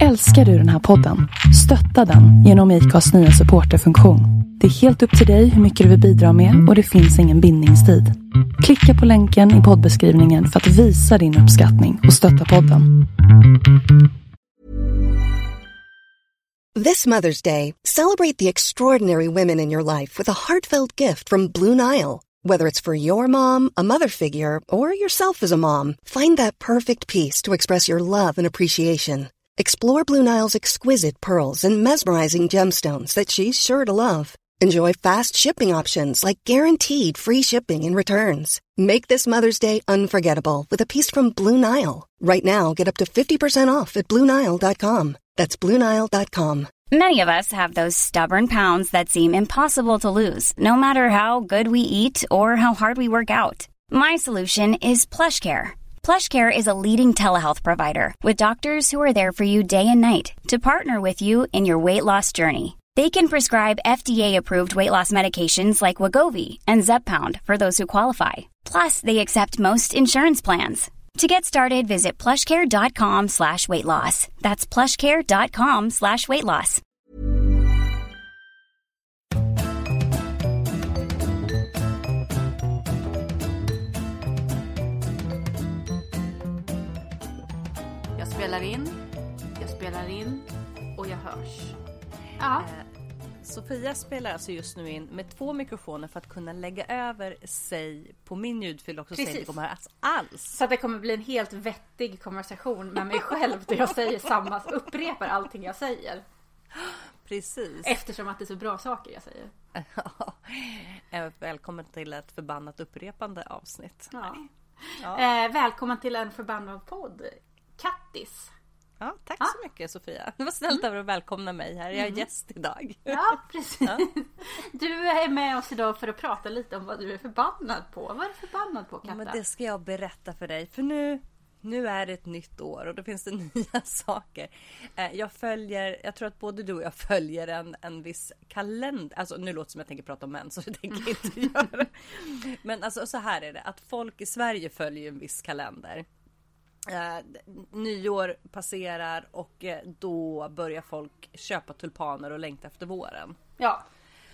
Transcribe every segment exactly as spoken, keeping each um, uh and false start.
Älskar du den här podden? Stötta den genom I C A:s nya supporterfunktion. Det är helt upp till dig hur mycket du vill bidra med och det finns ingen bindningstid. Klicka på länken i poddbeskrivningen för att visa din uppskattning och stötta podden. This Mother's Day, celebrate the extraordinary women in your life with a heartfelt gift from Blue Nile. Whether it's for your mom, a mother figure, or yourself as a mom, find that perfect piece to express your love and appreciation. Explore Blue Nile's exquisite pearls and mesmerizing gemstones that she's sure to love. Enjoy fast shipping options like guaranteed free shipping and returns. Make this Mother's Day unforgettable with a piece from Blue Nile. Right now, get up to fifty percent off at blue nile dot com. That's blue nile dot com. Many of us have those stubborn pounds that seem impossible to lose, no matter how good we eat or how hard we work out. My solution is PlushCare. PlushCare is a leading telehealth provider with doctors who are there for you day and night to partner with you in your weight loss journey. They can prescribe F D A-approved weight loss medications like Wegovy and Zepbound for those who qualify. Plus, they accept most insurance plans. To get started, visit plushcare.com slash weight loss. That's plushcare.com slash weight loss. Jag spelar in, jag spelar in och jag hörs. Ja. Eh, Sofia spelar alltså just nu in med två mikrofoner för att kunna lägga över sig på min ljudfil också. Så det kommer höras alls. Så att det kommer bli en helt vettig konversation med mig själv där jag säger samma, upprepar allting jag säger. Precis. Eftersom att det är så bra saker jag säger. Välkommen till ett förbannat upprepande avsnitt. Ja. Ja. Eh, välkommen till en förbannad podd. Kattis. Ja, tack ja. så mycket Sofia. Det var snällt av dig att välkomna mig här. Jag är mm. gäst idag. Ja, precis. Ja. Du är med oss idag för att prata lite om vad du är förbannad på. Vad är du förbannad på, Katta? Ja, men det ska jag berätta för dig. För nu, nu är det ett nytt år och då finns det nya saker. Jag följer, jag tror att både du och jag följer en, en viss kalender. Alltså nu låter det som jag tänker prata om män, så det tänker jag inte göra. Men alltså så här är det, att folk i Sverige följer en viss kalender. Uh, nyår passerar och uh, då börjar folk köpa tulpaner och längta efter våren. Ja.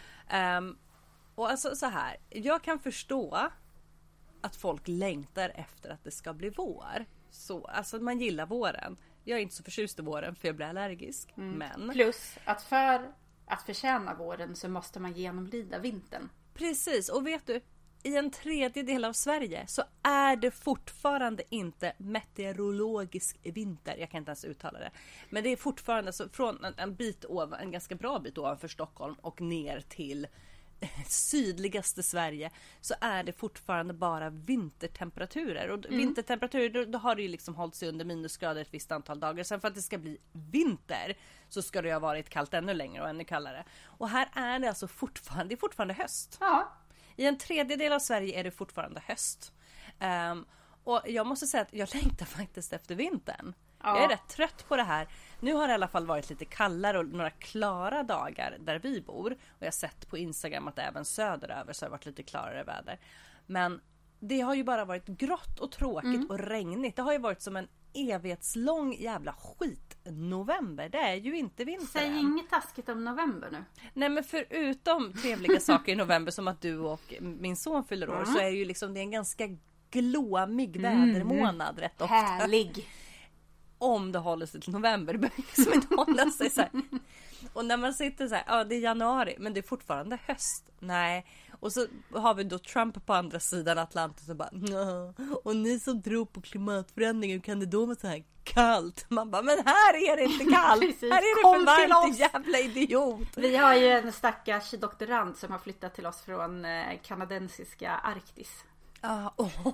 Um, och alltså så här, jag kan förstå att folk längtar efter att det ska bli vår. Så, alltså man gillar våren. Jag är inte så förtjust i våren för jag blir allergisk. Mm. Men... Plus att för att förtjäna våren så måste man genomlida vintern. Precis, och vet du, i en tredjedel av Sverige så är det fortfarande inte meteorologisk vinter. Jag kan inte ens uttala det. Men det är fortfarande så från en, en bit ovan, en ganska bra bit ovanför Stockholm och ner till sydligaste Sverige så är det fortfarande bara vintertemperaturer. Och mm. vintertemperaturer, då, då har det ju liksom hållit sig under minusgrader ett visst antal dagar. Sen för att det ska bli vinter så ska det ju ha varit kallt ännu längre och ännu kallare. Och här är det alltså fortfarande, det är fortfarande höst. Ja. I en tredjedel av Sverige är det fortfarande höst. Um, och jag måste säga att jag längtar faktiskt efter vintern. Ja. Jag är rätt trött på det här. Nu har det i alla fall varit lite kallare och några klara dagar där vi bor. Och jag har sett på Instagram att även söderöver så har det varit lite klarare väder. Men det har ju bara varit grått och tråkigt mm. och regnigt. Det har ju varit som en evighetslång jävla skit. November, det är ju inte vinter. Säg inget taskigt om november nu. Nej, men förutom trevliga saker i november som att du och min son fyller år mm. så är det ju liksom det är en ganska glåmig mm. vädermånad rätt ofta. Härlig. Om det håller sig till november, det behöver liksom inte hålla sig så här. Och när man sitter så här, ja det är januari men det är fortfarande höst. Nej. Och så har vi då Trump på andra sidan Atlanten och bara Nå. Och ni som tror på klimatförändringen, kan det då vara så här kallt? Man bara, men här är det inte kallt. Precis. Här är det Kom för varmt, jävla idiot. Vi har ju en stackars doktorand som har flyttat till oss från kanadensiska Arktis. Ah,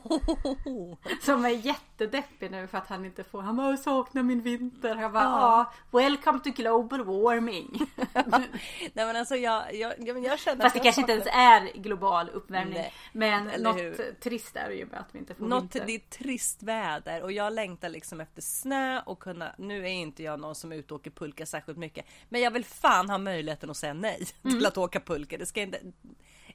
oh. Som är jättedeppig nu för att han inte får. Han bara, saknar min vinter. Han bara, ja, ah, welcome to global warming. Nej men alltså jag, jag, jag, jag känner fast det kanske inte ens är global uppvärmning. Nej. Men eller något hur? Trist är det ju med att vi inte får något, vinter. Det är trist väder och jag längtar liksom efter snö och kunna, nu är inte jag någon som är ute och åker pulka särskilt mycket. Men jag vill fan ha möjligheten att säga nej mm. till att åka pulka. Det ska inte...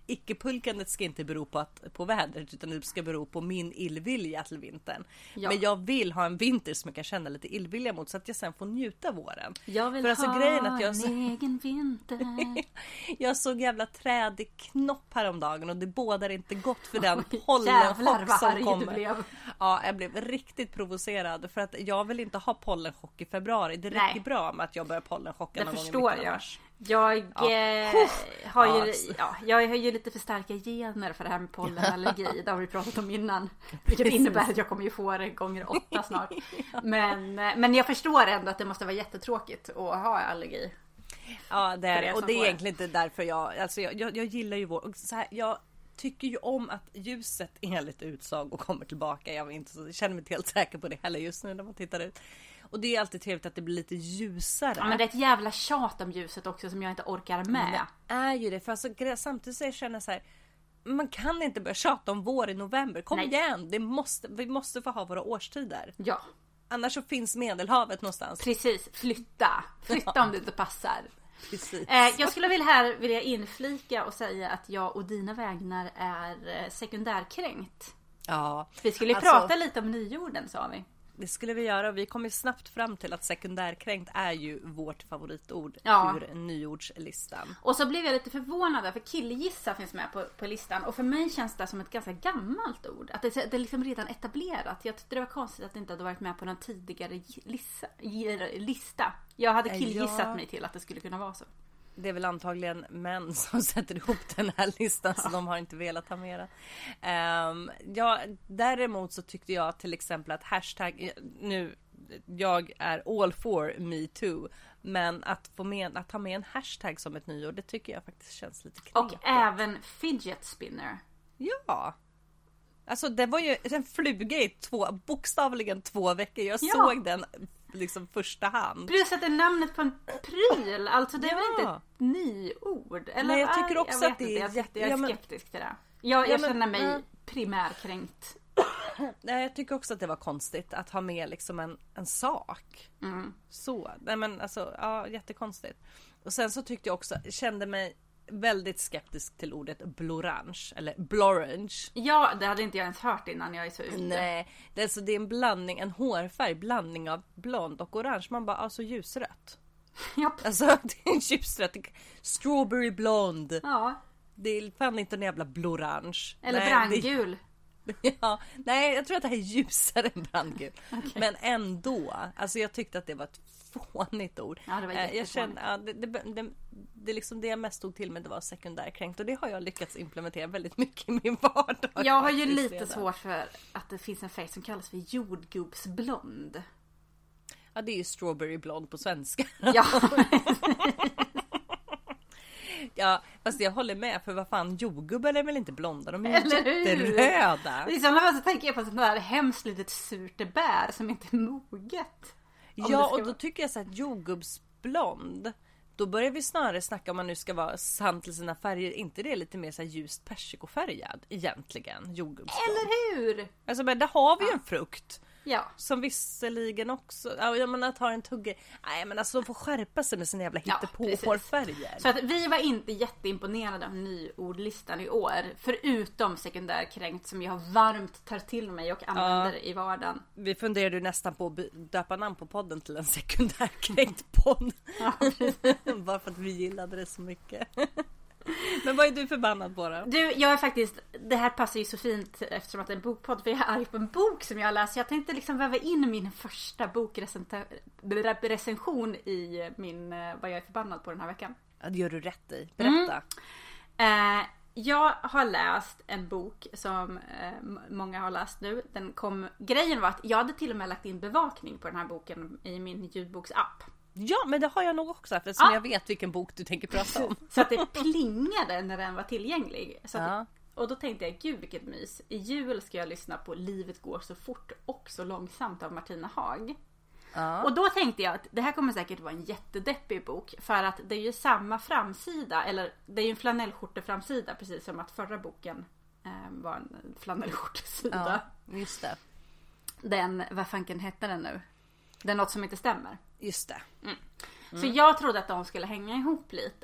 icke-pulkandet ska inte bero på, att, på vädret, utan det ska bero på min illvilja till vintern. Ja. Men jag vill ha en vinter som jag kan känna lite illvilja mot, så att jag sen får njuta våren. Jag vill För alltså, ha grejen att jag en så... egen vinter. Jag såg jävla trädig knopp häromdagen och det bådar inte gott för den Oj, pollenchock som arg kommer. du blev. Ja, jag blev riktigt provocerad för att jag vill inte ha pollenchock i februari. Det räcker Nej. bra med att jag börjar pollenchocka Det någon förstår gång i mitten av jag. mars. Jag, Ja. eh, har ju, Ja. ja, jag har ju lite för starka gener för det här med pollenallergi. Det har vi pratat om innan. Vilket innebär att jag kommer ju få det gånger åtta snart. Men, men jag förstår ändå att det måste vara jättetråkigt att ha allergi. Ja, det är För det. er Och som det är får det. egentligen inte därför jag... Alltså jag, jag, jag gillar ju vår... Och så här, jag tycker ju om att ljuset enligt utsago kommer tillbaka. Jag, är inte så, jag känner mig inte helt säker på det heller just nu när man tittar ut. Och det är alltid trevligt att det blir lite ljusare. Ja, men det är ett jävla tjat om ljuset också som jag inte orkar med. Det är ju det. För alltså, samtidigt så jag känner så här... Man kan inte börja tjata om vår i november. Kom Nej. igen! Det måste, vi måste få ha våra årstider. Ja, Annars så finns Medelhavet någonstans. precis. Flytta. Flytta om det inte passar. Precis. Eh, jag skulle vilja här vilja inflika och säga att jag och dina vägnar är eh, sekundärkränkt. Ja. Vi skulle Alltså- prata lite om nyorden, sa vi. Det skulle vi göra och vi kommer snabbt fram till att sekundärkränkt är ju vårt favoritord Ja. ur nyordslistan. Och så blev jag lite förvånad där, för killgissa finns med på, på listan. Och för mig känns det som ett ganska gammalt ord. Att det, det är liksom redan etablerat. Jag tyckte det var konstigt att det inte hade varit med på någon tidigare lista. lista. Jag hade killgissat Ja. mig till att det skulle kunna vara så. Det är väl antagligen män som sätter ihop den här listan, så de har inte velat ha mera. Um, ja, däremot så tyckte jag till exempel att hashtag, nu, jag är all for me too, men att få med, att ha med en hashtag som ett nyord, det tycker jag faktiskt känns lite knepigt. Och även fidget spinner. Ja. Alltså det var ju en fluga i två, bokstavligen två veckor. Jag Ja. såg den liksom första hand. Plus att det är namnet på en pryl. Alltså det är väl Ja. inte ett nyord? Eller Nej, jag vad tycker är- också jag vet att det är inte. Jag, jätte- jag är ja, men- skeptisk till det. Jag, Ja, jag men- känner mig ja. primärkränkt. Nej, jag tycker också att det var konstigt att ha med liksom en, en sak. Mm. Så, nej men alltså, ja, jättekonstigt. Och sen så tyckte jag också, kände mig väldigt skeptisk till ordet blorange, eller blorange. Ja, det hade inte jag ens hört innan jag är så ute. Nej, det är, alltså, det är en blandning, en hårfärg, blandning av blond och orange. Man bara, alltså ljusrött. Japp. Alltså det är ljusrött, strawberry blond. Ja, Det är fan inte en jävla blorange. eller Nej, brandgul. Det, ja, nej, jag tror att det här är ljusare än brandgul. Okej. Men ändå, alltså jag tyckte att det var ett fånigt ord. Ja, det var Eh, jag jättefånigt. kände, ja, det, det, det, det, liksom det jag mest stod till med, det var sekundärkränkt. Och det har jag lyckats implementera väldigt mycket i min vardag. Jag har ju faktiskt lite redan. svårt för att det finns en färg som kallas för jordgubbsblond. Ja, det är ju strawberry blond på svenska. Ja, Ja, fast jag håller med, för vad fan, jordgubbar är väl inte blonda? De är ju Eller hur? jätteröda. i sådana fall så tänker jag på sånt där hemskt litet surt bär som inte är moget. Om det Ja, ska och då vara- tycker jag så att jordgubbsblond, då börjar vi snarare snacka, om man nu ska vara sann till sina färger, inte det är lite mer så här ljust persikofärgad egentligen, jordgubbsblond. Eller hur? Alltså, men där har vi ju en frukt Ja. som visserligen också, ja, jag menar, tar en tugga. Nej, men alltså de får skärpa sig med sina jävla Ja, hittepå-hårfärger. Så att vi var inte jätteimponerade av nyordlistan i år. Förutom sekundärkränkt som jag varmt tar till mig och använder i vardagen. Vi funderade ju nästan på att by- döpa namn på podden till en sekundärkränkt podd. Ja, Bara för att vi gillade det så mycket. Men vad är du förbannad på då? Du, jag är faktiskt, det här passar ju så fint eftersom att det är en bokpodd, för jag är arg på en bok som jag har läst. Jag tänkte liksom väva in min första bokrecension i min, eh, vad jag är förbannad på den här veckan. Ja, det gör du rätt i. Berätta. Eh, jag har läst en bok som eh, m- många har läst nu. Den kom, grejen var att jag hade till och med lagt in bevakning på den här boken i min ljudboksapp. Ja, men det har jag nog också, eftersom Ja. jag vet vilken bok du tänker prata om. Så att det plingade när den var tillgänglig. Så att, Ja. Och då tänkte jag, gud vilket mys. I jul ska jag lyssna på Livet går så fort och så långsamt av Martina Haag. Ja. Och då tänkte jag att det här kommer säkert vara en jättedeppig bok. För att det är ju samma framsida. Eller det är ju en flanellskjorteframsida. Precis som att förra boken eh, var en flanellskjortesida. Ja, just det. Den, vad fanken hette den nu? Det är något som inte stämmer. Just det. Så jag trodde att de skulle hänga ihop lite.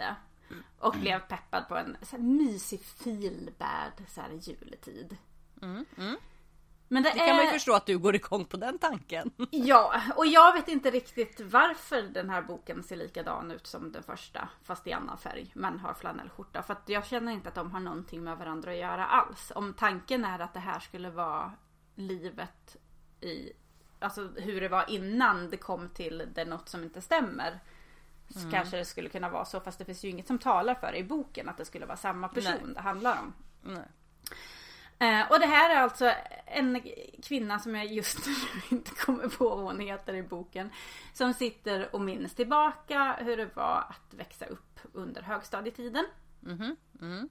Och blev peppad på en så här mysig feelbad så här juletid. Mm, mm. Men det, det är... kan man ju förstå att du går igång på den tanken. Ja, och jag vet inte riktigt varför den här boken ser likadan ut som den första. Fast i annan färg, men har flanellskjorta. För att jag känner inte att de har någonting med varandra att göra alls. Om tanken är att det här skulle vara livet i... Alltså hur det var innan det kom till det något som inte stämmer. Så mm. kanske det skulle kunna vara så. Fast det finns ju inget som talar för i boken att det skulle vara samma person Nej. det handlar om. Nej. Eh, och det här är alltså en kvinna som jag just nu inte kommer på vad hon heter i boken. Som sitter och minns tillbaka hur det var att växa upp under högstadietiden. Mm-hmm. Mm.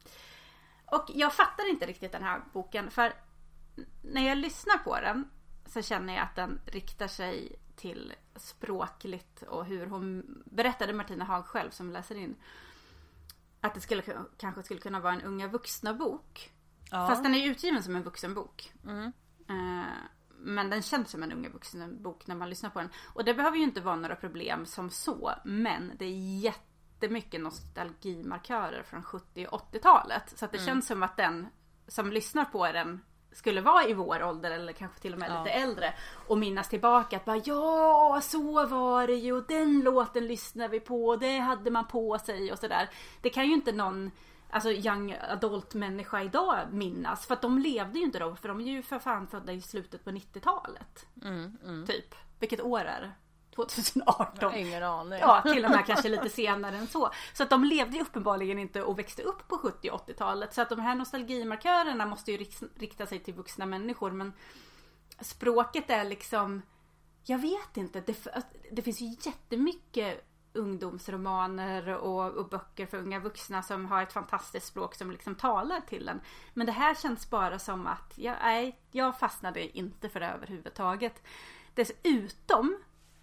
Och jag fattar inte riktigt den här boken. För när jag lyssnar på den så känner jag att den riktar sig till språkligt. Och hur hon berättade, Martina Haag själv som läser in, att det skulle, kanske skulle kunna vara en unga vuxna bok. Ja. Fast den är utgiven som en vuxenbok. Mm. Uh, men den känns som en unga vuxenbok när man lyssnar på den. Och det behöver ju inte vara några problem som så. Men det är jättemycket nostalgimarkörer från sjuttio- och åttiotalet. Så att det mm. känns som att den som lyssnar på den skulle vara i vår ålder eller kanske till och med ja. lite äldre. Och minnas tillbaka att bara, ja, så var det ju. Den låten lyssnade vi på. Det hade man på sig och sådär. Det kan ju inte någon... Alltså young adult människa idag minnas. För att de levde ju inte då. För de är ju för fan födda i slutet på nittiotalet. Mm, mm. Typ. Vilket år är det? tjugoarton. Jag har ingen aning. Ja, till och med kanske lite senare än så. Så att de levde ju uppenbarligen inte och växte upp på sjuttio- och åttiotalet. Så att de här nostalgimarkörerna måste ju rikta sig till vuxna människor. Men språket är liksom... Jag vet inte. Det, det finns ju jättemycket... ungdomsromaner och, och böcker för unga vuxna som har ett fantastiskt språk som liksom talar till en. Men det här känns bara som att jag, nej, jag fastnade inte för det överhuvudtaget. Dessutom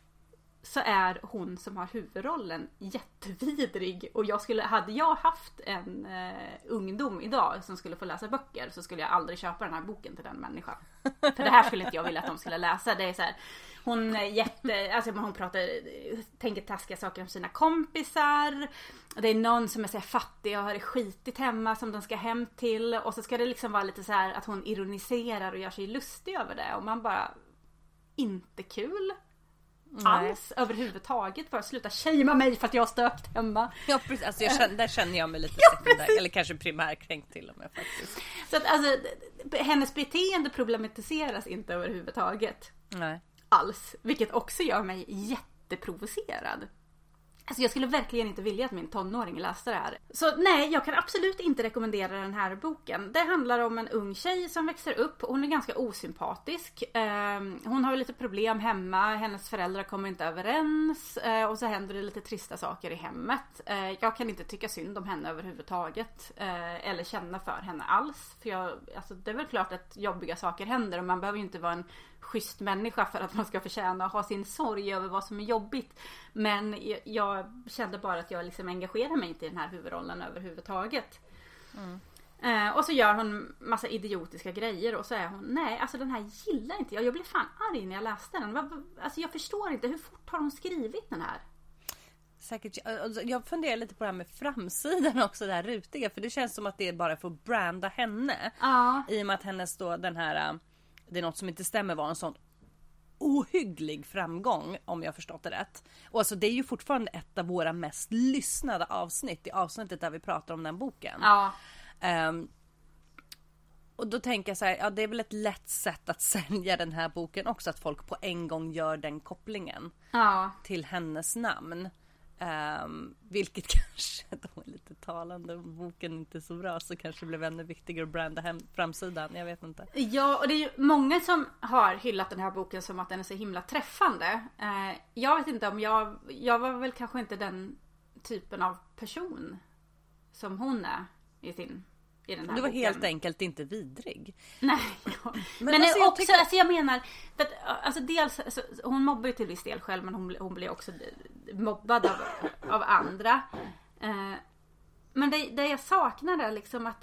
så är hon som har huvudrollen jättevidrig. Och jag skulle, hade jag haft en eh, ungdom idag som skulle få läsa böcker så skulle jag aldrig köpa den här boken till den människan. För det här skulle inte jag vilja att de skulle läsa. Det är så här, hon är jätte, alltså hon pratar, tänker taskiga saker om sina kompisar. Det är någon som är så här fattig och har det skitigt hemma som de ska hem till. Och så ska det liksom vara lite så här att hon ironiserar och gör sig lustig över det. Och man bara, inte kul. Nej. Alls överhuvudtaget. Bara sluta shamea mig för att jag har stökt hemma. Ja, precis. Alltså jag känner, där känner jag mig lite ja, sekundär. Eller kanske primärkränkt till och med faktiskt. Så att alltså, hennes beteende problematiseras inte överhuvudtaget. Nej. Alls. Vilket också gör mig jätteprovocerad. Alltså jag skulle verkligen inte vilja att min tonåring läste det här. Så nej, jag kan absolut inte rekommendera den här boken. Det handlar om en ung tjej som växer upp. Hon är ganska osympatisk. Hon har lite problem hemma. Hennes föräldrar kommer inte överens. Och så händer det lite trista saker i hemmet. Jag kan inte tycka synd om henne överhuvudtaget. Eller känna för henne alls. För jag, alltså det är väl klart att jobbiga saker händer. Och man behöver ju inte vara en schysst människa för att man ska förtjäna att ha sin sorg över vad som är jobbigt. Men jag kände bara att jag liksom engagerar mig inte i den här huvudrollen överhuvudtaget. Mm. Eh, och så gör hon massa idiotiska grejer och så är hon, nej alltså den här gillar inte jag. Jag blev fan arg när jag läste den. Alltså jag förstår inte, hur fort har hon skrivit den här? Säkert, jag funderar lite på det här med framsidan också, det här rutiga. För det känns som att det är bara för att branda henne. Ja. I och med att hennes då den här, det är något som inte stämmer, var en sån ohygglig framgång, om jag förstått det rätt. Och alltså det är ju fortfarande ett av våra mest lyssnade avsnitt, i avsnittet där vi pratar om den boken. Ja. Um, och då tänker jag så här, ja det är väl ett lätt sätt att sälja den här boken också, att folk på en gång gör den kopplingen ja. till hennes namn. Um, vilket kanske då är lite talande, om boken inte är så bra så kanske det blev ännu viktigare att branda hem framsidan, jag vet inte. Ja, och det är ju många som har hyllat den här boken som att den är så himla träffande. uh, Jag vet inte om jag Jag var väl kanske inte den typen av person som hon är i sin i den här Du var boken. helt enkelt inte vidrig. Nej, ja. Men, men alltså, också, jag, tycker... alltså jag menar för att, alltså dels, alltså, hon mobbar ju till viss del själv, men hon, hon blir också mobbad av, av andra. eh, Men det, det jag saknar är liksom att det,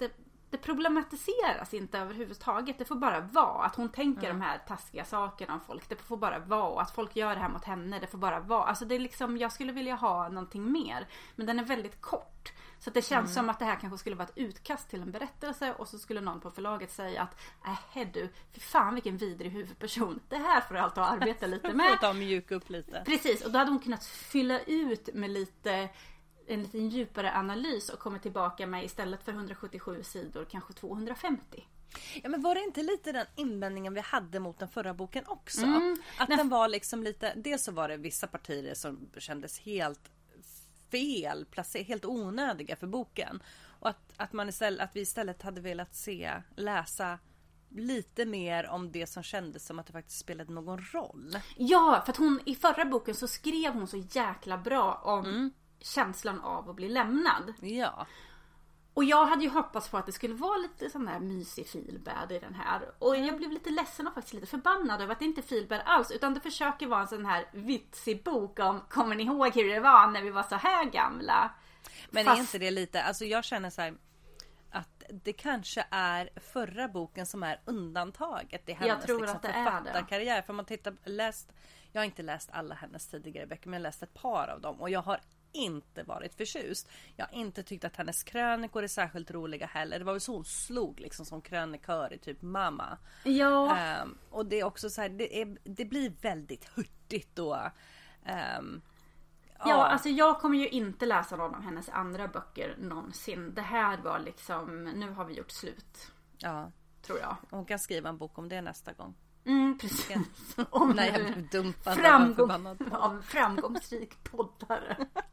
det problematiseras inte överhuvudtaget. Det får bara vara att hon tänker mm. de här taskiga sakerna om folk. Det får bara vara. Och att folk gör det här mot henne. Det får bara vara. Alltså det är liksom, jag skulle vilja ha någonting mer. Men den är väldigt kort. Så att det känns mm. som att det här kanske skulle vara ett utkast till en berättelse. Och så skulle någon på förlaget säga att äh du, för fan vilken vidrig huvudperson. Det här får du alltid arbeta lite med. Får ta mjuka upp lite. Precis, och då hade hon kunnat fylla ut med lite... en lite djupare analys och kommer tillbaka med istället för hundrasjuttiosju sidor kanske tvåhundrafemtio. Ja, men var det inte lite den invändningen vi hade mot den förra boken också? Mm. Att Nej. den var liksom lite, dels så var det vissa partier som kändes helt fel, placer, helt onödiga för boken. Och att, att, man istället, att vi istället hade velat se, läsa lite mer om det som kändes som att det faktiskt spelade någon roll. Ja, för att hon i förra boken så skrev hon så jäkla bra om mm. känslan av att bli lämnad. Ja. Och jag hade ju hoppats på att det skulle vara lite sån där mysig feelbad i den här. Och jag blev lite ledsen och faktiskt lite förbannad över att det inte är feelbad alls. Utan det försöker vara en sån här vitsig bok om, kommer ni ihåg hur det var när vi var så här gamla? Men Fast... är inte det lite, alltså jag känner så här att det kanske är förra boken som är undantaget. Det är hennes jag tror liksom att det författarkarriär. Är det. För man tittar, läst, jag har inte läst alla hennes tidigare böcker, men jag har läst ett par av dem. Och jag har inte varit förtjust. Jag har inte tyckt att hennes krönikor är särskilt roliga heller. Det var väl så hon slog liksom som krönikör i typ Mamma. Ja. Um, och det är också så här, det, är, det blir väldigt hurtigt då. Um, ja, ja, alltså jag kommer ju inte läsa någon av hennes andra böcker någonsin. Det här var liksom, nu har vi gjort slut. Ja. Tror jag. Hon kan skriva en bok om det nästa gång. Mm, precis. Om när jag blev dumpad framgång, av framgångsrik poddare.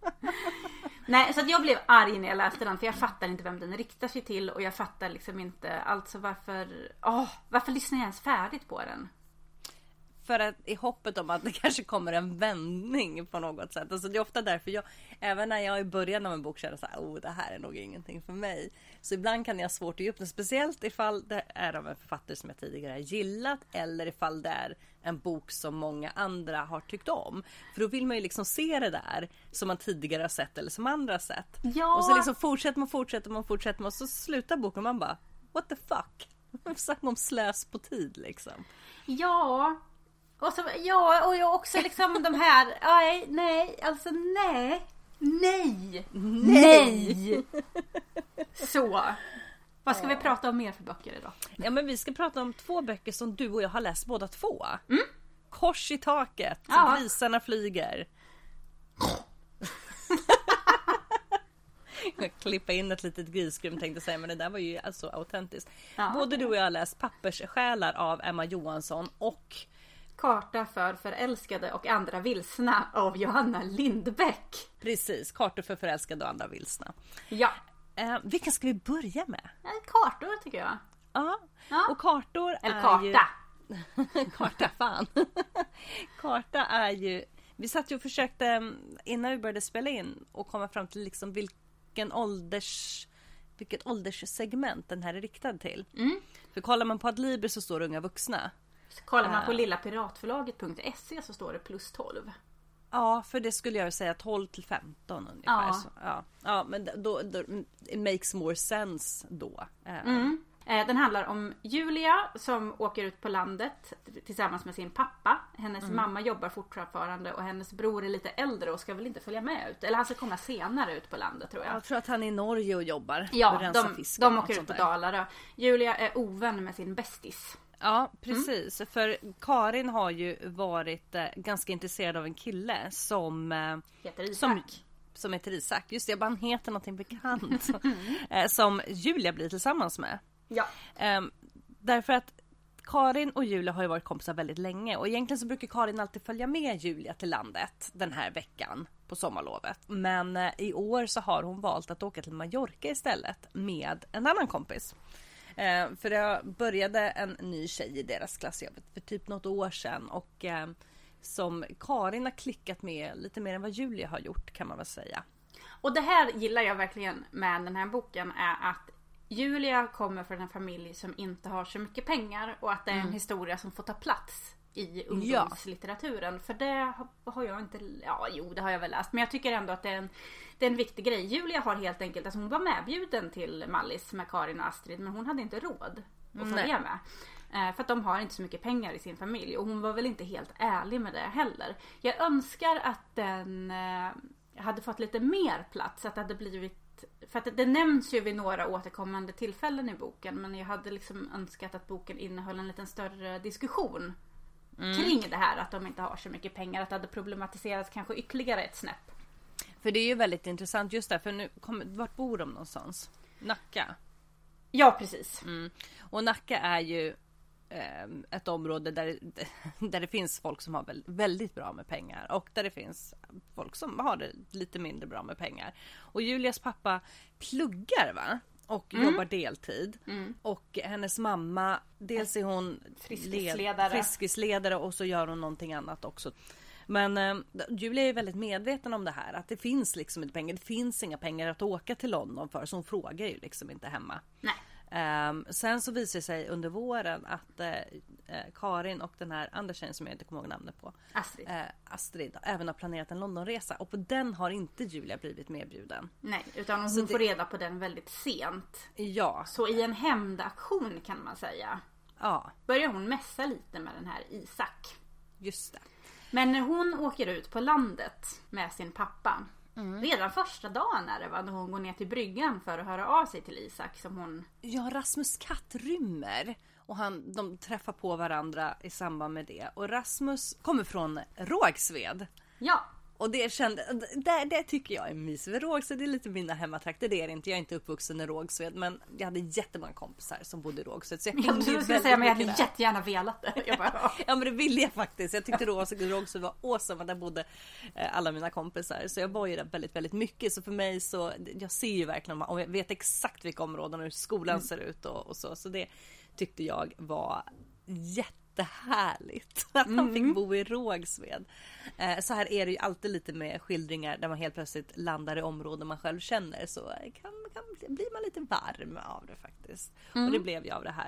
Nej, så att jag blev arg när jag läste den. För jag fattar inte vem den riktar sig till. Och jag fattar liksom inte. Alltså varför åh, varför lyssnar jag ens färdigt på den? För att i hoppet om att det kanske kommer en vändning på något sätt. Alltså det är ofta därför jag, även när jag i början av en bok känner så här, oh det här är nog ingenting för mig. Så ibland kan jag ha svårt att ge upp det. Speciellt ifall det är av en författare som jag tidigare har gillat. Eller ifall det är en bok som många andra har tyckt om. För då vill man ju liksom se det där som man tidigare har sett eller som andra har sett. Ja. Och så liksom fortsätter man, fortsätter man, fortsätter man. Och så slutar boken och man bara, what the fuck? Snacka om slös på tid liksom. Ja. Och så, ja, och jag också liksom de här, nej, nej, alltså nej, nej, nej. Så, vad ska ja. vi prata om mer för böcker idag? Ja, men vi ska prata om två böcker som du och jag har läst båda två. Mm. Kors i taket, ja. Grisarna flyger. Jag klippa in ett litet grisskrum tänkte säga, men det där var ju alltså autentiskt. Ja. Både du och jag har läst Papperssjälar av Emma Johansson och Karta för förälskade och andra vilsna av Johanna Lindbäck. Precis, Kartor för förälskade och andra vilsna. Ja. Eh, vilka ska vi börja med? Kartor tycker jag. Ja, ja. Och kartor Eller är karta. ju... karta, fan. Karta är ju... Vi satt ju och försökte innan vi började spela in och komma fram till liksom vilken ålders... vilket ålderssegment den här är riktad till. Mm. För kollar man på Adlibris så står det unga vuxna. Kollar man på lilla piratförlaget punkt se så står det plus tolv. Ja, för det skulle jag säga tolv till femton ungefär. Ja, så, ja. ja men då, då it makes more sense då. Mm. Den handlar om Julia som åker ut på landet tillsammans med sin pappa. Hennes mm. mamma jobbar fortfarande och hennes bror är lite äldre och ska väl inte följa med ut. Eller han ska komma senare ut på landet tror jag. Jag tror att han är i Norge och jobbar. Ja, de, de åker ut på Dalarö. Julia är ovän med sin bästis. Ja, precis. Mm. För Karin har ju varit eh, ganska intresserad av en kille som eh, heter Isak. Som, som heter Isak. Just det, han heter någonting bekant. eh, som Julia blir tillsammans med. Ja. Eh, därför att Karin och Julia har ju varit kompisar väldigt länge. Och egentligen så brukar Karin alltid följa med Julia till landet den här veckan på sommarlovet. Men eh, i år så har hon valt att åka till Mallorca istället med en annan kompis. Eh, för det började en ny tjej i deras klass för typ något år sedan. Och eh, som Karin har klickat med lite mer än vad Julia har gjort kan man väl säga. Och det här gillar jag verkligen med den här boken är att Julia kommer från en familj som inte har så mycket pengar och att det är en mm. historia som får ta plats i ungdomslitteraturen. Ja. För det har jag inte, ja jo det har jag väl läst. Men jag tycker ändå att det är en, det är en viktig grej. Julia har helt enkelt, alltså hon var medbjuden till Mallis med Karin och Astrid. Men hon hade inte råd att följa med. För att de har inte så mycket pengar i sin familj. Och hon var väl inte helt ärlig med det heller. Jag önskar att den hade fått lite mer plats. Att det hade blivit, för att det nämns ju vid några återkommande tillfällen i boken. Men jag hade liksom önskat att boken innehöll en lite större diskussion mm. kring det här. Att de inte har så mycket pengar. Att det hade problematiserats kanske ytterligare ett snäpp. För det är ju väldigt intressant just där. För nu, kom, vart bor de någonstans? Nacka? Ja, precis. Mm. Och Nacka är ju ett område där, där det finns folk som har väldigt bra med pengar och där det finns folk som har det lite mindre bra med pengar. Och Julias pappa pluggar va? Och mm. jobbar deltid. Mm. Och hennes mamma, dels är hon friskisledare. friskisledare och så gör hon någonting annat också. Men eh, Julia är väldigt medveten om det här. Att det finns liksom inte pengar. Det finns inga pengar att åka till London för. Så hon frågar ju liksom inte hemma. Nej. Um, sen så visar det sig under våren att uh, uh, Karin och den här andra tjejen som jag inte kommer ihåg namnet på Astrid. Uh, Astrid även har planerat en Londonresa. Och på den har inte Julia blivit medbjuden. Nej, utan hon så får det... reda på den väldigt sent. Ja. Så i en hämndaktion kan man säga. Ja. Börjar hon mässa lite med den här Isak. Just det. Men när hon åker ut på landet med sin pappa. Mm. Redan första dagen är det va, när hon går ner till bryggan för att höra av sig till Isak som hon... Ja, Rasmus katt rymmer och han, de träffar på varandra i samband med det. Och Rasmus kommer från Rågsved. Ja. Och det kände, det, det tycker jag är mysigt. Rågsved är lite mina hemmatrakter, det är det inte. Jag är inte uppvuxen i Rågsved, men jag hade jättemånga kompisar som bodde i Rågsved. Så jag ja, du skulle säga, men jag hade jättegärna velat det. Jag bara, ja, men det ville jag faktiskt. Jag tyckte Rågsved var awesome och där bodde alla mina kompisar. Så jag var ju där väldigt, väldigt mycket. Så för mig så, jag ser ju verkligen, och jag vet exakt vilka områden och hur skolan mm. ser ut och, och så. Så det tyckte jag var jätte jättehärligt att han fick bo i Rågsved. Eh, så här är det ju alltid lite med skildringar där man helt plötsligt landar i områden man själv känner, så kan, kan blir man lite varm av det faktiskt. Mm. Och det blev jag av det här.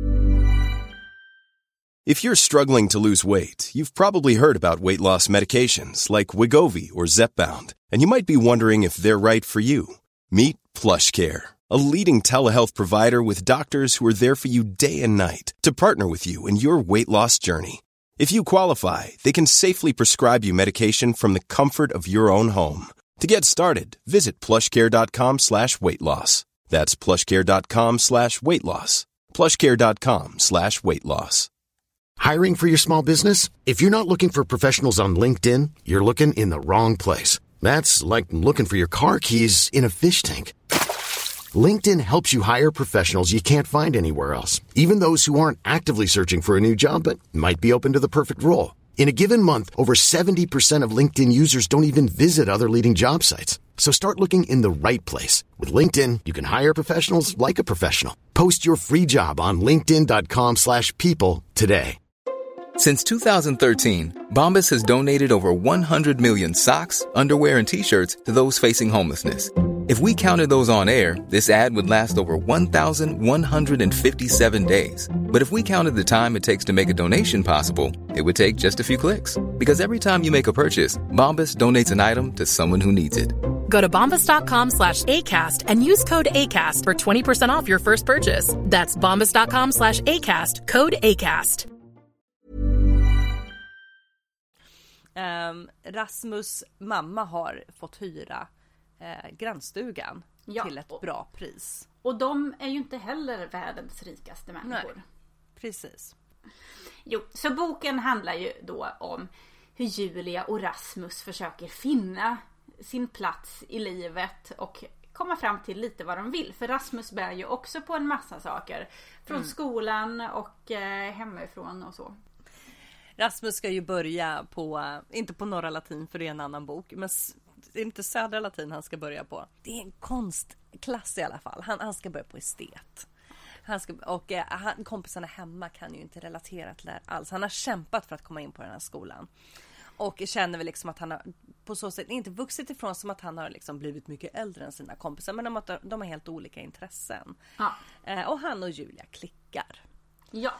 If you're struggling to lose weight, you've probably heard about weight loss medications like Wegovy or Zepbound, and you might be wondering if they're right for you. Meet PlushCare, a leading telehealth provider with doctors who are there for you day and night to partner with you in your weight loss journey. If you qualify, they can safely prescribe you medication from the comfort of your own home. To get started, visit plushcare.com slash weight loss. That's plushcare.com slash weight loss. plushcare.com slash weight loss. Hiring for your small business? If you're not looking for professionals on LinkedIn, you're looking in the wrong place. That's like looking for your car keys in a fish tank. LinkedIn helps you hire professionals you can't find anywhere else, even those who aren't actively searching for a new job but might be open to the perfect role. In a given month, over seventy percent of LinkedIn users don't even visit other leading job sites. So start looking in the right place. With LinkedIn, you can hire professionals like a professional. Post your free job on linkedin.com slash people today. Since two thousand thirteen, Bombas has donated over one hundred million socks, underwear, and T-shirts to those facing homelessness. If we counted those on air, this ad would last over one thousand one hundred fifty-seven days. But if we counted the time it takes to make a donation possible, it would take just a few clicks. Because every time you make a purchase, Bombas donates an item to someone who needs it. Go to bombas.com slash ACAST and use code ACAST for twenty percent off your first purchase. That's bombas.com slash ACAST, code ACAST. Um, Rasmus mamma har fått hyra eh, grannstugan ja, till ett och, bra pris. Och de är ju inte heller världens rikaste människor. Nej, precis. Jo, så boken handlar ju då om hur Julia och Rasmus försöker finna sin plats i livet och komma fram till lite vad de vill. För Rasmus bär ju också på en massa saker. Från mm. skolan och eh, hemifrån och så. Rasmus ska ju börja på, inte på Norra Latin för det är en annan bok, men det är inte Södra Latin han ska börja på. Det är en konstklass i alla fall. Han, han ska börja på estet. Han ska, och eh, han, kompisarna hemma kan ju inte relatera till det här alls. Han har kämpat för att komma in på den här skolan. Och känner väl liksom att han har på så sätt inte vuxit ifrån som att han har liksom blivit mycket äldre än sina kompisar. Men de, de har helt olika intressen. Ja. Eh, och han och Julia klickar. Ja.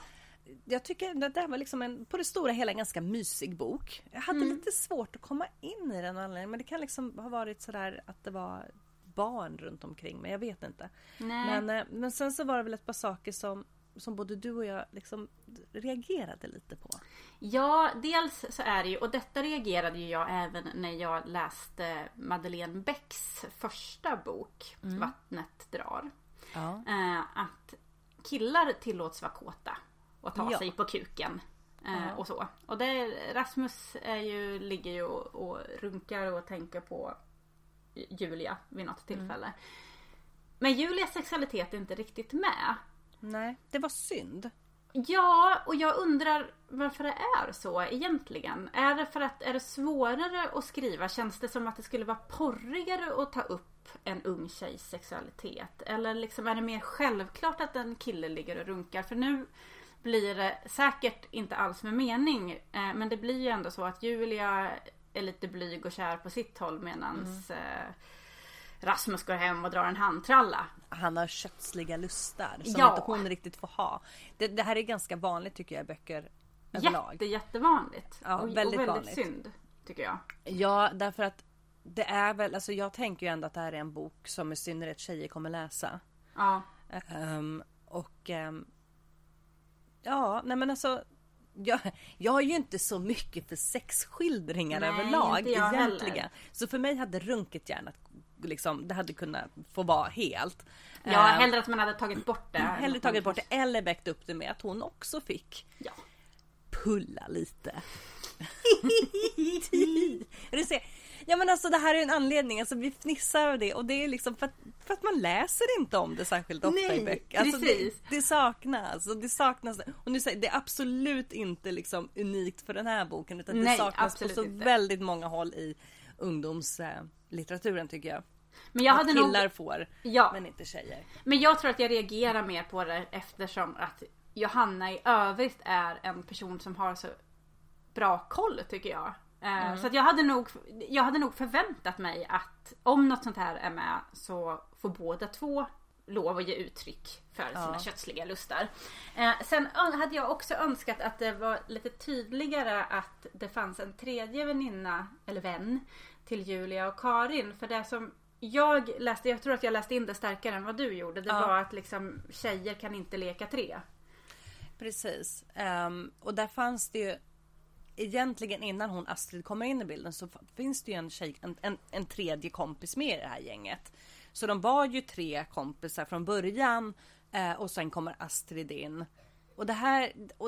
jag tycker att det här var liksom en, på det stora hela en ganska mysig bok. Jag hade mm. lite svårt att komma in i den anledningen, men det kan liksom ha varit sådär att det var barn runt omkring mig, jag vet inte. Nej. Men, men sen så var det väl ett par saker som, som både du och jag liksom reagerade lite på. Ja, dels så är det ju, och detta reagerade ju jag även när jag läste Madeleine Becks första bok, mm. Vattnet drar. Ja. Eh, att killar tillåts vara kåta och ta ja. sig på kuken. Eh, ja. Och så. Och det, Rasmus är ju, ligger ju och, och runkar och tänker på Julia vid något tillfälle. Mm. Men Julias sexualitet är inte riktigt med. Nej, det var synd. Ja, och jag undrar varför det är så egentligen. Är det för att är det svårare att skriva? Känns det som att det skulle vara porrigare att ta upp en ung tjejs sexualitet? Eller liksom är det mer självklart att en kille ligger och runkar? För nu blir det säkert inte alls med mening. Eh, men det blir ju ändå så att Julia är lite blyg och kär på sitt håll medans mm. eh, Rasmus går hem och drar en handtralla. Han har kötsliga lustar som ja. inte hon riktigt får ha. Det, det här är ganska vanligt tycker jag i böcker överlag. Jätte, jättevanligt. Ja, och, väldigt, och väldigt vanligt. synd tycker jag. Ja, därför att det är väl, alltså jag tänker ju ändå att det här är en bok som i synnerhet tjejer kommer läsa. Ja. Um, och um, ja, nej men alltså jag, jag har ju inte så mycket för sexskildringar nej, överlag inte jag egentligen. heller. Så för mig hade runket gärna liksom, det hade kunnat få vara helt. Ja, um, hellre att man hade tagit bort det. Hellre tagit bort det eller väckt upp det med att hon också fick ja. pulla lite. Du ser, ja men alltså det här är en anledning, alltså vi fnissar av det och det är liksom för att, för att man läser inte om det särskilt ofta nej, i böcker. Alltså precis. det, det saknas och det saknas och nu säger det är absolut inte liksom unikt för den här boken utan det nej, saknas på så inte. väldigt många håll i ungdomslitteraturen tycker jag. Men jag att hade killar nog... får, ja. men inte tjejer. Men jag tror att jag reagerar mer på det eftersom att Johanna i övrigt är en person som har så bra koll tycker jag. Mm. Så att jag hade nog jag hade nog förväntat mig att om något sånt här är med så får båda två lov att ge uttryck för sina ja. kötsliga lustar. Sen hade jag också önskat att det var lite tydligare att det fanns en tredje väninna eller vän till Julia och Karin. För det som jag läste, jag tror att jag läste in det starkare än vad du gjorde. Det ja. var att liksom tjejer kan inte leka tre. Precis. Um, och där fanns det ju egentligen innan hon Astrid kommer in i bilden så finns det ju en, tjej, en, en, en tredje kompis med i det här gänget. Så de var ju tre kompisar från början eh, och sen kommer Astrid in. Och det här och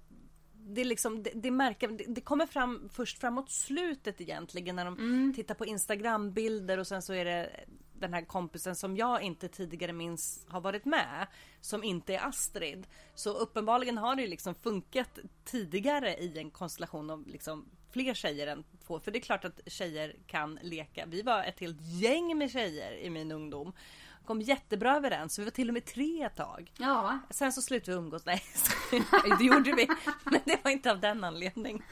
det liksom det, det märker det, det kommer fram först framåt slutet egentligen när de mm. tittar på Instagram-bilder och sen så är det den här kompisen som jag inte tidigare minns har varit med som inte är Astrid. Så uppenbarligen har det ju liksom funkat tidigare i en konstellation av liksom fler tjejer än få. För det är klart att tjejer kan leka. Vi var ett helt gäng med tjejer i min ungdom. Kom jättebra överens. Så vi var till och med tre ett tag. Ja. Sen så slutade vi umgås. Nej, det gjorde vi. Men det var inte av den anledningen.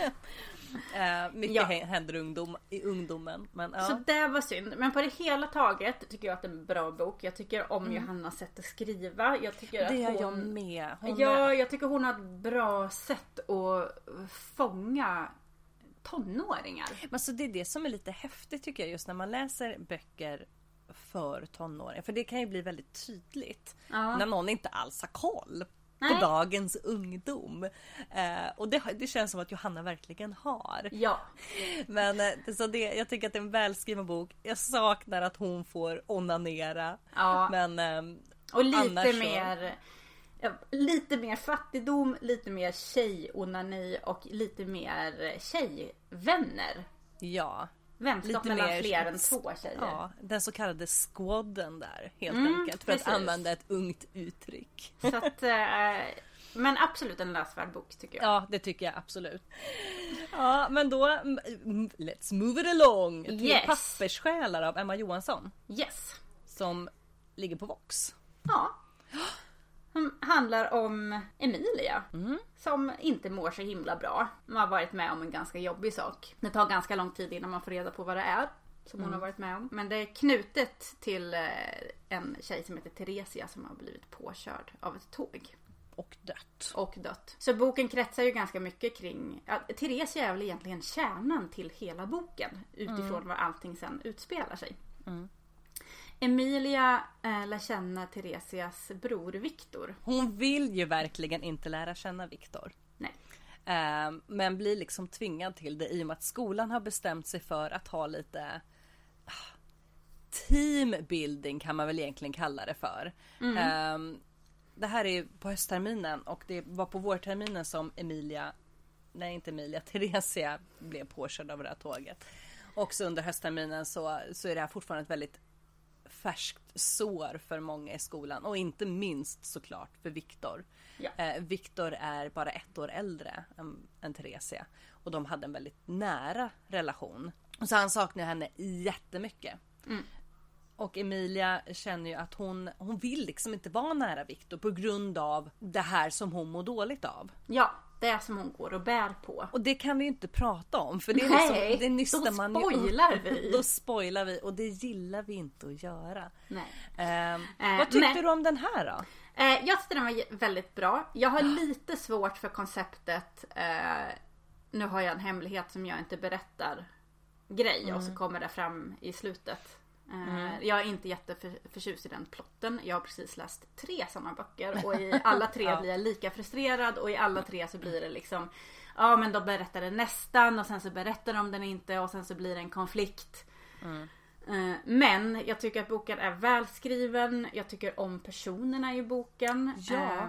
Uh, mycket ja. händer ungdom, i ungdomen. Men, ja. Så det var synd. Men på det hela taget tycker jag att det är en bra bok. Jag tycker om mm. Johannas sätt att skriva. Jag tycker det att gör hon, jag med. Hon ja, jag tycker hon har ett bra sätt att fånga tonåringar. Men så det är det som är lite häftigt tycker jag just när man läser böcker för tonåringar. För det kan ju bli väldigt tydligt ja. när någon inte alls har koll Nej. på dagens ungdom. Eh, och det, det känns som att Johanna verkligen har. Ja. Men eh, så det, jag tycker att det är en välskriven bok. Jag saknar att hon får onanera. Ja. Men, eh, och lite annars mer... Ja, lite mer fattigdom, lite mer tjejonani och lite mer tjejvänner. Ja. Vänskap mellan mer, fler än två tjejer. Ja, den så kallade squadden där helt mm, enkelt. För precis. att använda ett ungt uttryck. Så att, eh, men absolut en läsvärd bok tycker jag. Ja, det tycker jag absolut. Ja, men då let's move it along till yes. Papperssjälar av Emma Johansson. Yes. Som ligger på Vox. Ja. Som handlar om Emilia mm. som inte mår så himla bra. Man har varit med om en ganska jobbig sak. Det tar ganska lång tid innan man får reda på vad det är som mm. hon har varit med om. Men det är knutet till en tjej som heter Theresia som har blivit påkörd av ett tåg. Och dött. Och dött. Så boken kretsar ju ganska mycket kring... Ja, Theresia är väl egentligen kärnan till hela boken. Utifrån mm. var allting sen utspelar sig. Mm. Emilia äh, lär känna Theresias bror Viktor. Hon vill ju verkligen inte lära känna Viktor. Nej. Äh, men blir liksom tvingad till det i och med att skolan har bestämt sig för att ha lite... teambuilding kan man väl egentligen kalla det för. Mm. Um, det här är på höstterminen och det var på vårterminen som Emilia, nej inte Emilia, Theresia blev påkörd av det här tåget. Också under höstterminen så, så är det här fortfarande ett väldigt färskt sår för många i skolan och inte minst såklart för Viktor. Ja. Eh, Viktor är bara ett år äldre än, än Theresia och de hade en väldigt nära relation. Och så han saknar henne jättemycket. Mm. Och Emilia känner ju att hon, hon vill liksom inte vara nära Viktor på grund av det här som hon mår dåligt av. Ja, det som hon går och bär på. Och det kan vi ju inte prata om. För det är Nej, liksom, det nystar då man spoilar ju, vi. Då spoilar vi och det gillar vi inte att göra. Nej. Eh, eh, vad tyckte men, du om den här då? Eh, jag tyckte den var väldigt bra. Jag har lite svårt för konceptet. Eh, nu har jag en hemlighet som jag inte berättar grej mm. och så kommer det fram i slutet. Mm. Jag är inte jätteförtjust i den plotten. Jag har precis läst tre sådana böcker och i alla tre ja. blir jag lika frustrerad och i alla tre så blir det liksom ja men de berättar det nästan och sen så berättar de den inte och sen så blir det en konflikt. Mm. Men jag tycker att boken är välskriven. Jag tycker om personerna i boken. Ja.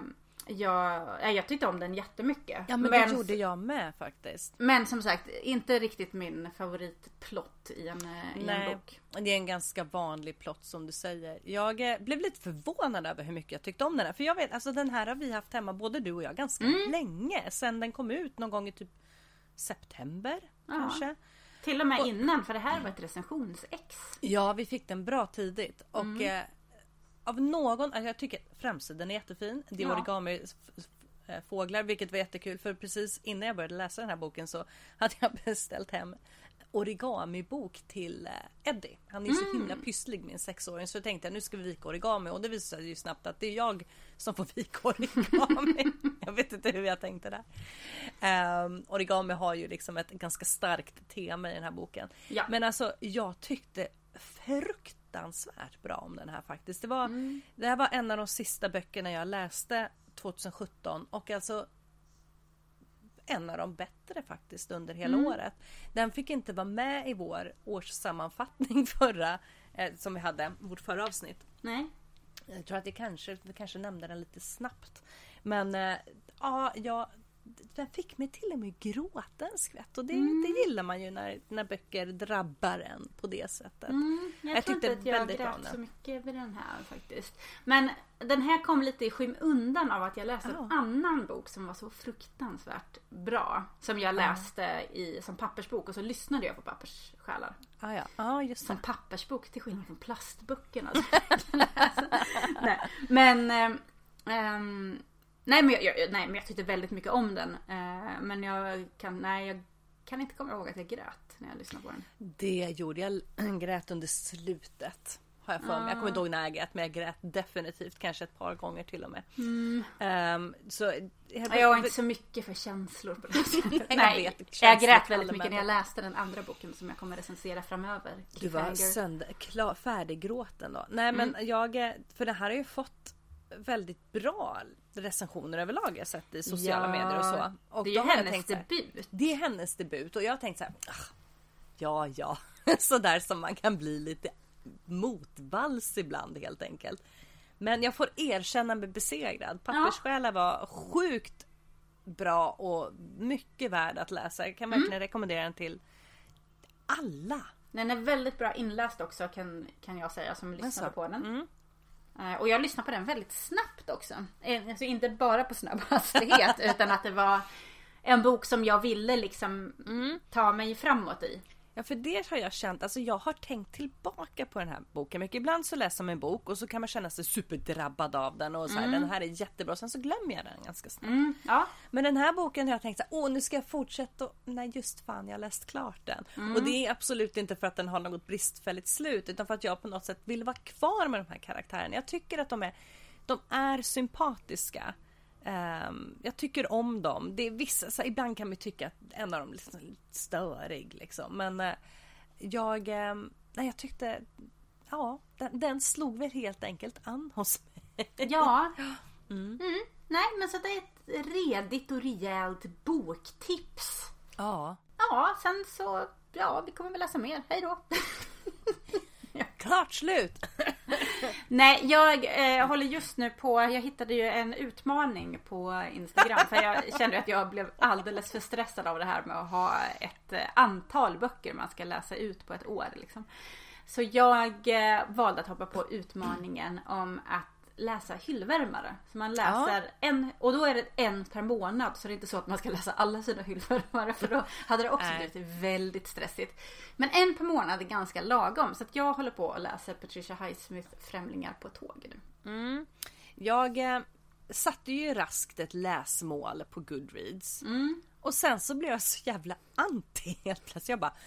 Jag, jag tyckte om den jättemycket. Ja men, men det gjorde jag med faktiskt. Men som sagt, inte riktigt min favoritplott i en, i Nej, en bok. Det är en ganska vanlig plott som du säger. Jag eh, blev lite förvånad över hur mycket jag tyckte om den här. För jag vet, alltså den här har vi haft hemma både du och jag ganska mm. länge. Sen den kom ut någon gång i typ september ja. kanske. Till och med och, innan, för det här var ett recensionsex. Ja, vi fick den bra tidigt. Och mm. eh, av någon, alltså jag tycker framsidan är jättefin. Det är ja. origami fåglar, vilket var jättekul. För precis innan jag började läsa den här boken så hade jag beställt hem origami-bok till Eddie. Han är mm. så himla pysslig med en sexåring. Så jag tänkte nu ska vi vika origami. Och det visade ju snabbt att det är jag som får vika origami. Jag vet inte hur jag tänkte där. Um, origami har ju liksom ett ganska starkt tema i den här boken. Ja. Men alltså jag tyckte fruktansvärt bra om den här faktiskt. Det, var, mm. det här var en av de sista böckerna jag läste tjugohundrasjutton. Och alltså en av de bättre faktiskt under hela mm. året. Den fick inte vara med i vår årssammanfattning förra eh, som vi hade, vårt förra avsnitt. Nej. Jag tror att det kanske, vi kanske nämnde den lite snabbt. Men eh, ja, jag, den fick mig till och med gråta en skvätt. Och det, mm. det gillar man ju när, när böcker drabbar en på det sättet. Mm. Jag, jag tror inte att jag grät så mycket över den här faktiskt. Men den här kom lite i skymundan av att jag läste oh. en annan bok som var så fruktansvärt bra. Som jag läste i, som pappersbok och så lyssnade jag på papperssjälar. Ah, ja. ah, just som pappersbok till skillnad från plastböckerna. Nej. Men ähm, nej, men jag, jag, nej men jag tyckte väldigt mycket om den. Äh, men jag kan, nej, jag kan inte komma ihåg att jag grät när jag lyssnade på den. Det gjorde jag. grät under slutet. Har jag för mig. Jag kommer inte ihåg när jag grät, men jag grät definitivt kanske ett par gånger till och med. Mm. Um, så jag, jag har inte så mycket för känslor på det sättet. Nej, jag, vet, jag grät väldigt mycket när jag läste den andra boken som jag kommer recensera framöver. Du var sönder, klar, färdiggråten då. Nej men mm. jag, för det här har ju fått väldigt bra recensioner överlag jag sett i sociala ja, medier och så. Och det är ju hennes debut. Här, det är hennes debut och jag har tänkt så här, ja ja, så där som man kan bli lite motvalls ibland helt enkelt. Men jag får erkänna mig besegrad. Papperssjälar var sjukt bra och mycket värd att läsa. Jag kan verkligen mm. rekommendera den till alla. Den är väldigt bra inläst också kan, kan jag säga som lyssnade på den. Mm. Och jag lyssnade på den väldigt snabbt också. Alltså inte bara på snabb hastighet utan att det var en bok som jag ville liksom mm. ta mig framåt i. Ja, för det har jag känt, alltså jag har tänkt tillbaka på den här boken mycket. Ibland så läser man en bok och så kan man känna sig superdrabbad av den och så här, mm. den här är jättebra, sen så glömmer jag den ganska snabbt. Mm, ja. Men den här boken har jag tänkt så här, åh nu ska jag fortsätta och, nej just fan jag har läst klart den. Mm. Och det är absolut inte för att den har något bristfälligt slut utan för att jag på något sätt vill vara kvar med de här karaktärerna. Jag tycker att de är, de är sympatiska. Um, jag tycker om dem. Det är vissa, så ibland kan man tycka att en av dem är lite störig liksom. Men uh, jag, um, nej, jag tyckte, ja, den, den slog väl helt enkelt an hos mig. Ja. Mm. Mm. Nej, men så det är ett redigt och rejält boktips. Ja. Ja, sen så, ja, vi kommer väl läsa mer. Hej då. Ja. Klart slut. Nej, jag eh, håller just nu på, jag hittade ju en utmaning på Instagram för jag kände att jag blev alldeles för stressad av det här med att ha ett eh, antal böcker man ska läsa ut på ett år liksom. Så jag eh, valde att hoppa på utmaningen om att läsa hyllvärmare. Så man läser ja. en, och då är det en per månad, så det är inte så att man ska läsa alla sina hyllvärmare, för då hade det också äh. blivit väldigt stressigt. Men en per månad är ganska lagom, så att jag håller på att läsa Patricia Highsmith Främlingar på tåg nu. Mm. Jag eh, satte ju raskt ett läsmål på Goodreads. Mm. Och sen så blev jag så jävla anti helt plötsligt. Jag bara,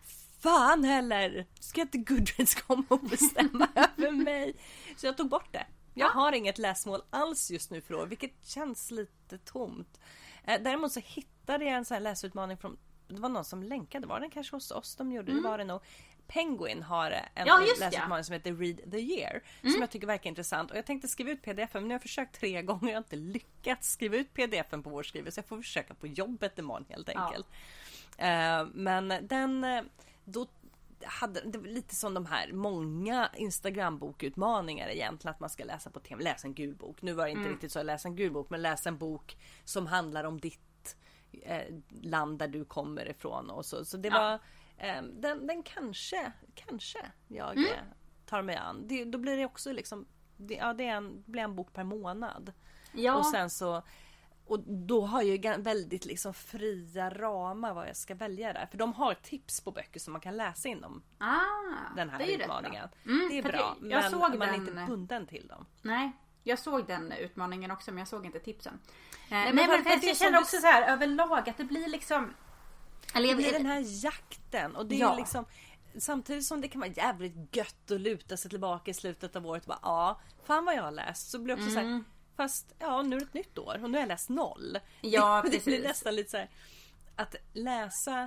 fan heller, ska inte Goodreads komma och bestämma över mig? Så jag tog bort det. Jag har inget läsmål alls just nu för år, vilket känns lite tomt. Däremot så hittade jag en sån här läsutmaning från, det var någon som länkade, var den kanske hos oss de gjorde, mm. det var det nog. Penguin har en ja, läsutmaning ja. som heter Read the Year, mm. som jag tycker verkar intressant. Och jag tänkte skriva ut pdf-en, men nu har jag försökt tre gånger, jag har inte lyckats skriva ut pdf-en på vår skrivelse. Jag får försöka på jobbet imorgon helt enkelt. Ja. Uh, men den, då hade det var lite som de här många Instagram-bokutmaningar egentligen, att man ska läsa på tema, läsa en gul bok. Nu var det inte mm. riktigt så att läsa en gul bok, men läsa en bok som handlar om ditt eh, land där du kommer ifrån och så. Så det ja. var eh, den, den kanske kanske jag mm. tar mig an. Det, då blir det också liksom det, ja, det är en, blir en bok per månad. Ja. Och sen så och då har jag ju väldigt liksom fria ramar vad jag ska välja där. För de har tips på böcker som man kan läsa inom ah, den här det utmaningen. Mm, det är bra, jag, jag men såg man är inte bunden till dem. Nej, jag såg den utmaningen också, men jag såg inte tipsen. Nej, eh, men, men, men det jag känner också du... så här överlag att det blir liksom... Eller, det blir den här jakten. Och det ja. är liksom... Samtidigt som det kan vara jävligt gött att luta sig tillbaka i slutet av året. Bara, ja, fan vad jag har läst. Så blir det också mm. så här... Fast ja, nu är det ett nytt år och nu har jag läst noll. Ja, det, precis. Det blir nästan lite så här, att läsa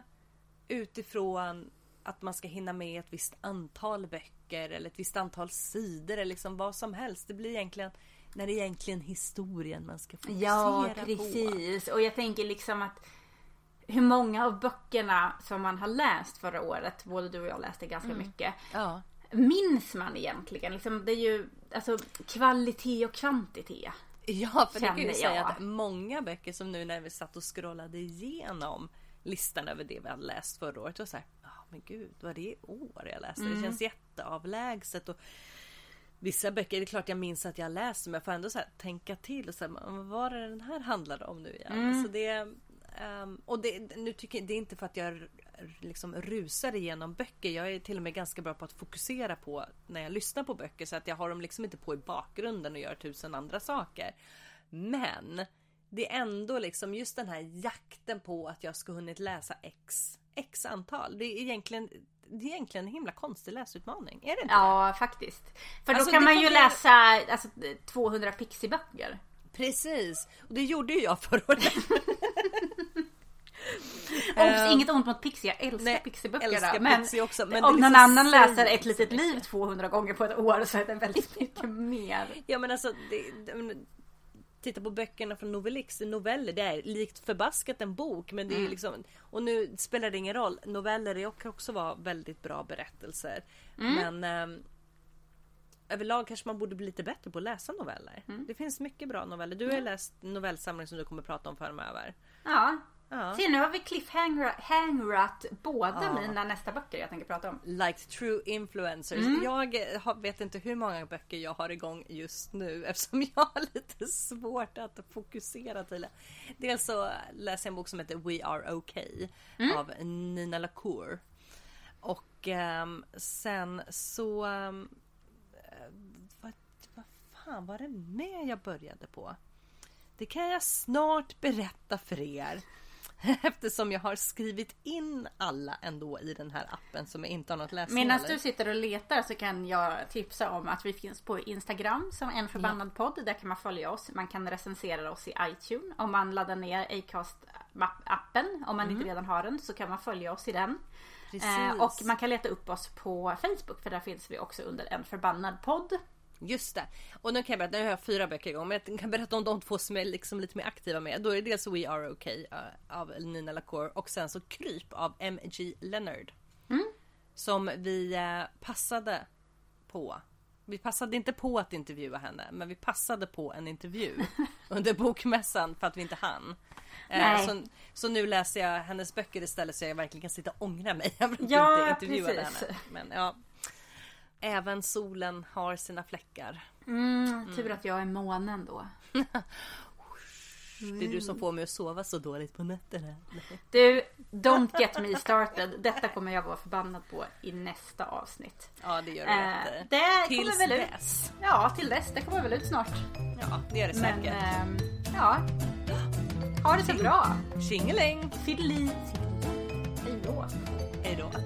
utifrån att man ska hinna med ett visst antal böcker eller ett visst antal sidor eller liksom vad som helst. Det blir egentligen, när det är egentligen historien man ska fokusera ja, precis. På. Och jag tänker liksom att hur många av böckerna som man har läst förra året, både du och jag läste ganska mm. mycket. Ja. Minns man egentligen? Liksom, det är ju alltså, kvalitet och kvantitet. Ja, för det kan ju jag. säga att många böcker som nu när vi satt och scrollade igenom listan över det vi hade läst förra året var så här, ja oh, men gud, vad är det i år jag läste? Mm. Det känns jätteavlägset och vissa böcker, det är klart jag minns att jag läste, men jag får ändå så här, tänka till och så här, vad var det den här handlade om nu igen? Mm. Så det Um, och det, nu tycker jag, det är inte för att jag liksom rusar igenom böcker. Jag är till och med ganska bra på att fokusera på när jag lyssnar på böcker, så att jag har dem liksom inte på i bakgrunden och gör tusen andra saker. Men det är ändå liksom just den här jakten på att jag ska hunnit läsa x, x antal. Det är egentligen det är egentligen en himla konstig läsutmaning. Är det inte? Ja, det? faktiskt. För då alltså, kan man ju bli... läsa alltså, tvåhundra pixiböcker. Precis. Och det gjorde ju jag förra året. Obs, inget ont mot Pixie, jag älskar Nej, Pixie-böcker älskar men, Pixie också, men om någon liksom annan läser Ett litet liv tvåhundra gånger på ett år så är det väldigt mycket mer. Ja men alltså det, det, titta på böckerna från Novellix, noveller, det är likt förbaskat en bok, men det är mm. liksom, och nu spelar det ingen roll, noveller är också vara väldigt bra berättelser, mm. men ähm, överlag kanske man borde bli lite bättre på att läsa noveller. Mm. Det finns mycket bra noveller. Du har mm. läst novellsamling som du kommer att prata om framöver. Ja. Ja. Se, nu har vi cliffhangerat båda ja. mina nästa böcker jag tänker prata om. Like true influencers. Mm. Jag har, vet inte hur många böcker jag har igång just nu, eftersom jag har lite svårt att fokusera till det. Dels så läser jag en bok som heter We Are Okay mm. av Nina LaCour. Och um, sen så um, vad, vad fan var det med jag började på? Det kan jag snart berätta för er. Eftersom jag har skrivit in alla ändå i den här appen som jag inte har något läsning. Medan du sitter och letar så kan jag tipsa om att vi finns på Instagram som En förbannad ja. podd. Där kan man följa oss. Man kan recensera oss i iTunes. Om man laddar ner Acast-appen, om man mm. inte redan har den, så kan man följa oss i den. Eh, och man kan leta upp oss på Facebook, för där finns vi också under En förbannad podd. Just det. Och nu kan jag berätta, nu har jag fyra böcker igång, men jag kan berätta om de två som är liksom lite mer aktiva med. Då är det dels We Are Okay uh, av Nina LaCour och sen så Kryp av M G Leonard. Mm. Som vi uh, passade på. Vi passade inte på att intervjua henne, men vi passade på en intervju under bokmässan för att vi inte hann. Uh, så, så nu läser jag hennes böcker istället, så jag verkligen kan sitta och ångra mig. Jag vill ja, inte intervjua precis. henne. Men ja. Även solen har sina fläckar. Mm, tur att jag är månen då. Det är du som får mig att sova så dåligt på nätterna. Du, don't get me started. Detta kommer jag vara förbannad på i nästa avsnitt. Ja, det gör det. Äh, det Tills väl dess. Ut. Ja, till dess. Det kommer väl ut snart. Ja, det är det säkert. Men, ähm, ja. Ha det så bra. Tjingeling. Fiddly. Hej då. Hej då.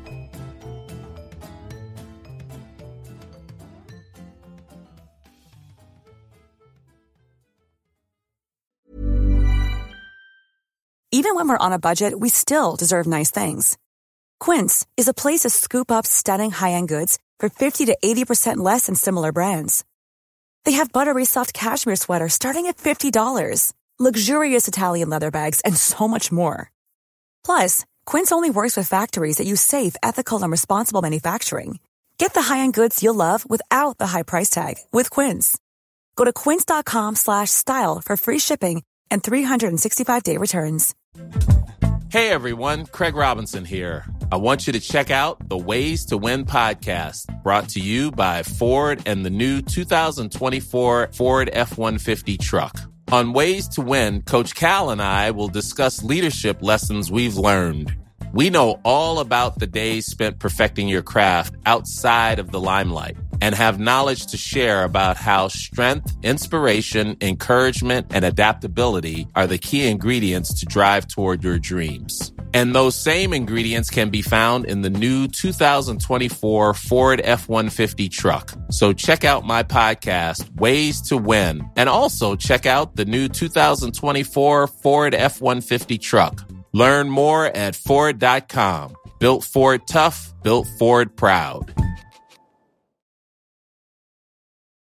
Even when we're on a budget, we still deserve nice things. Quince is a place to scoop up stunning high-end goods for fifty to eighty percent less than similar brands. They have buttery soft cashmere sweaters starting at fifty dollars, luxurious Italian leather bags, and so much more. Plus, Quince only works with factories that use safe, ethical, and responsible manufacturing. Get the high-end goods you'll love without the high price tag with Quince. Go to quince.com slash style for free shipping and three sixty-five day returns. Hey everyone, Craig Robinson here. I want you to check out the Ways to Win podcast, brought to you by Ford and the new two thousand twenty-four Ford F one fifty truck. On Ways to Win, Coach Cal and I will discuss leadership lessons we've learned. We know all about the days spent perfecting your craft outside of the limelight and have knowledge to share about how strength, inspiration, encouragement, and adaptability are the key ingredients to drive toward your dreams. And those same ingredients can be found in the new two thousand twenty-four Ford F one fifty truck. So check out my podcast, Ways to Win, and also check out the new two thousand twenty-four Ford F one fifty truck. Learn more at Ford dot com. Built Ford tough, built Ford proud.